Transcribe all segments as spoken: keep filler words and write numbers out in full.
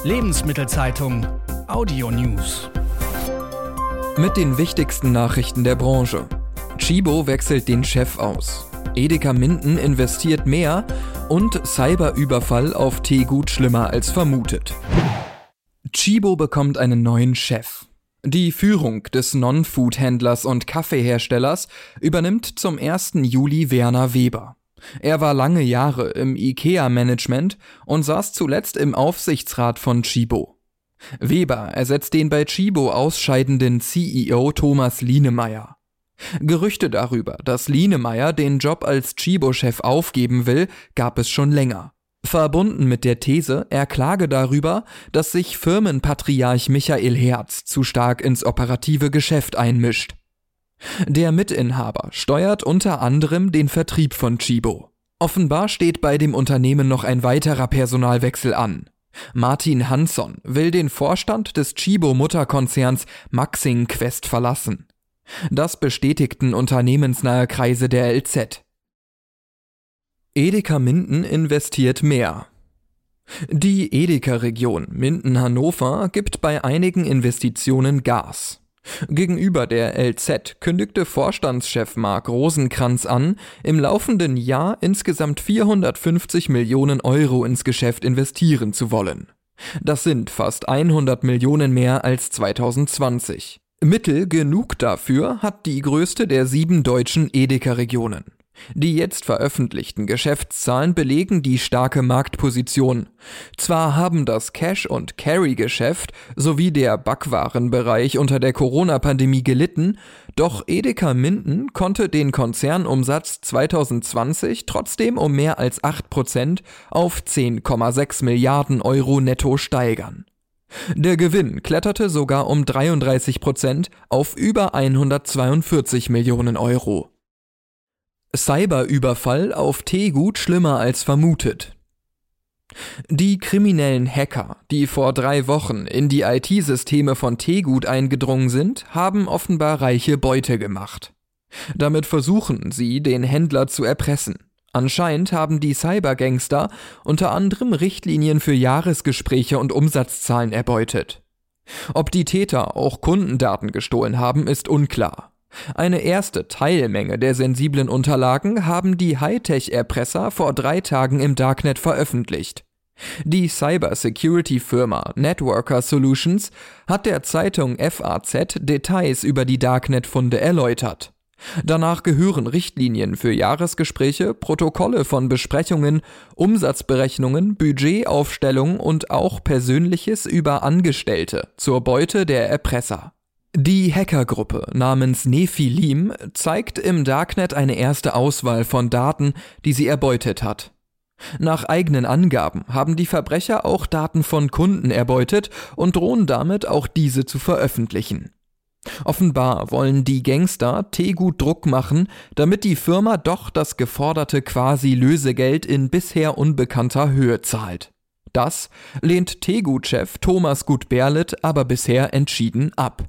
Lebensmittelzeitung Audio News. Mit den wichtigsten Nachrichten der Branche. Tchibo wechselt den Chef aus. Edeka Minden investiert mehr und Cyberüberfall auf Tegut schlimmer als vermutet. Tchibo bekommt einen neuen Chef. Die Führung des Non-Food-Händlers und Kaffeeherstellers übernimmt zum ersten Juli Werner Weber. Er war lange Jahre im IKEA-Management und saß zuletzt im Aufsichtsrat von Tchibo. Weber ersetzt den bei Tchibo ausscheidenden C E O Thomas Lienemeyer. Gerüchte darüber, dass Lienemeyer den Job als Tchibo-Chef aufgeben will, gab es schon länger. Verbunden mit der These, er klage darüber, dass sich Firmenpatriarch Michael Herz zu stark ins operative Geschäft einmischt. Der Mitinhaber steuert unter anderem den Vertrieb von Tchibo. Offenbar steht bei dem Unternehmen noch ein weiterer Personalwechsel an. Martin Hansson will den Vorstand des Tchibo-Mutterkonzerns Maxing Quest verlassen. Das bestätigten unternehmensnahe Kreise der L Z. Edeka Minden investiert mehr. Die Edeka-Region Minden-Hannover gibt bei einigen Investitionen Gas. Gegenüber der L Z kündigte Vorstandschef Marc Rosenkranz an, im laufenden Jahr insgesamt vierhundertfünfzig Millionen Euro ins Geschäft investieren zu wollen. Das sind fast hundert Millionen mehr als zweitausendzwanzig. Mittel genug dafür hat die größte der sieben deutschen Edeka-Regionen. Die jetzt veröffentlichten Geschäftszahlen belegen die starke Marktposition. Zwar haben das Cash- und Carry-Geschäft sowie der Backwarenbereich unter der Corona-Pandemie gelitten, doch Edeka Minden konnte den Konzernumsatz zweitausendzwanzig trotzdem um mehr als acht Prozent auf zehn Komma sechs Milliarden Euro netto steigern. Der Gewinn kletterte sogar um dreiunddreißig Prozent auf über hundertzweiundvierzig Millionen Euro. Cyberüberfall auf Tegut schlimmer als vermutet. Die kriminellen Hacker, die vor drei Wochen in die I T-Systeme von Tegut eingedrungen sind, haben offenbar reiche Beute gemacht. Damit versuchen sie, den Händler zu erpressen. Anscheinend haben die Cybergangster unter anderem Richtlinien für Jahresgespräche und Umsatzzahlen erbeutet. Ob die Täter auch Kundendaten gestohlen haben, ist unklar. Eine erste Teilmenge der sensiblen Unterlagen haben die Hightech-Erpresser vor drei Tagen im Darknet veröffentlicht. Die Cyber-Security-Firma Networker Solutions hat der Zeitung F A Z Details über die Darknet-Funde erläutert. Danach gehören Richtlinien für Jahresgespräche, Protokolle von Besprechungen, Umsatzberechnungen, Budgetaufstellung und auch Persönliches über Angestellte zur Beute der Erpresser. Die Hackergruppe namens Nephilim zeigt im Darknet eine erste Auswahl von Daten, die sie erbeutet hat. Nach eigenen Angaben haben die Verbrecher auch Daten von Kunden erbeutet und drohen damit auch diese zu veröffentlichen. Offenbar wollen die Gangster Tegut Druck machen, damit die Firma doch das geforderte Quasi-Lösegeld in bisher unbekannter Höhe zahlt. Das lehnt Tegut-Chef Thomas Gut-Berlet aber bisher entschieden ab.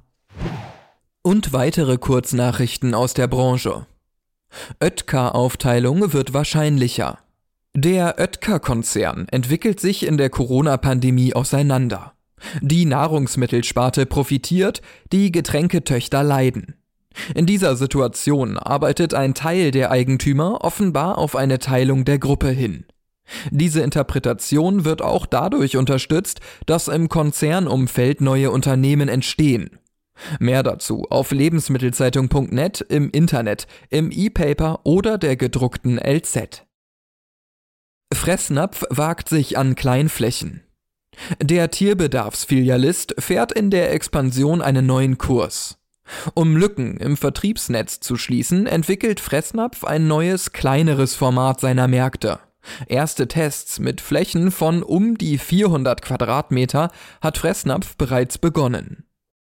Und weitere Kurznachrichten aus der Branche. Oetker-Aufteilung wird wahrscheinlicher. Der Oetker-Konzern entwickelt sich in der Corona-Pandemie auseinander. Die Nahrungsmittelsparte profitiert, die Getränketöchter leiden. In dieser Situation arbeitet ein Teil der Eigentümer offenbar auf eine Teilung der Gruppe hin. Diese Interpretation wird auch dadurch unterstützt, dass im Konzernumfeld neue Unternehmen entstehen. Mehr dazu auf lebensmittelzeitung punkt net, im Internet, im E-Paper oder der gedruckten L Z. Fressnapf wagt sich an Kleinflächen. Der Tierbedarfsfilialist fährt in der Expansion einen neuen Kurs. Um Lücken im Vertriebsnetz zu schließen, entwickelt Fressnapf ein neues, kleineres Format seiner Märkte. Erste Tests mit Flächen von um die vierhundert Quadratmeter hat Fressnapf bereits begonnen.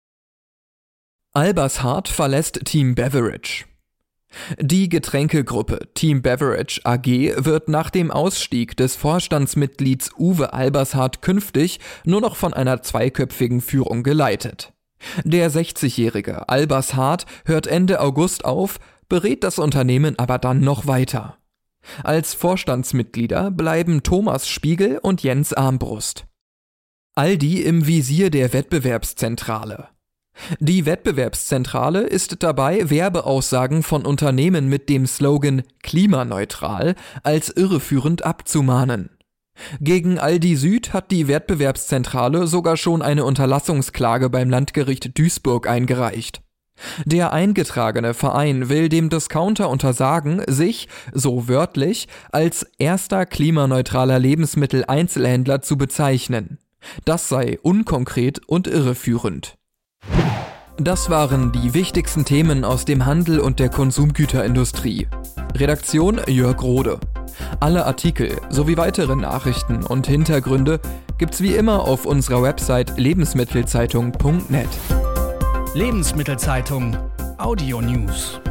Albers-Hart verlässt Team Beverage. Die Getränkegruppe Team Beverage A G wird nach dem Ausstieg des Vorstandsmitglieds Uwe Albers-Hart künftig nur noch von einer zweiköpfigen Führung geleitet. Der sechzigjährige Albers-Hart hört Ende August auf, berät das Unternehmen aber dann noch weiter. Als Vorstandsmitglieder bleiben Thomas Spiegel und Jens Armbrust. Aldi im Visier der Wettbewerbszentrale. Die Wettbewerbszentrale ist dabei, Werbeaussagen von Unternehmen mit dem Slogan klimaneutral als irreführend abzumahnen. Gegen Aldi Süd hat die Wettbewerbszentrale sogar schon eine Unterlassungsklage beim Landgericht Duisburg eingereicht. Der eingetragene Verein will dem Discounter untersagen, sich, so wörtlich, als erster klimaneutraler Lebensmitteleinzelhändler zu bezeichnen. Das sei unkonkret und irreführend. Das waren die wichtigsten Themen aus dem Handel und der Konsumgüterindustrie. Redaktion Jörg Rode. Alle Artikel sowie weitere Nachrichten und Hintergründe gibt's wie immer auf unserer Website lebensmittelzeitung punkt net. Lebensmittelzeitung Audio News.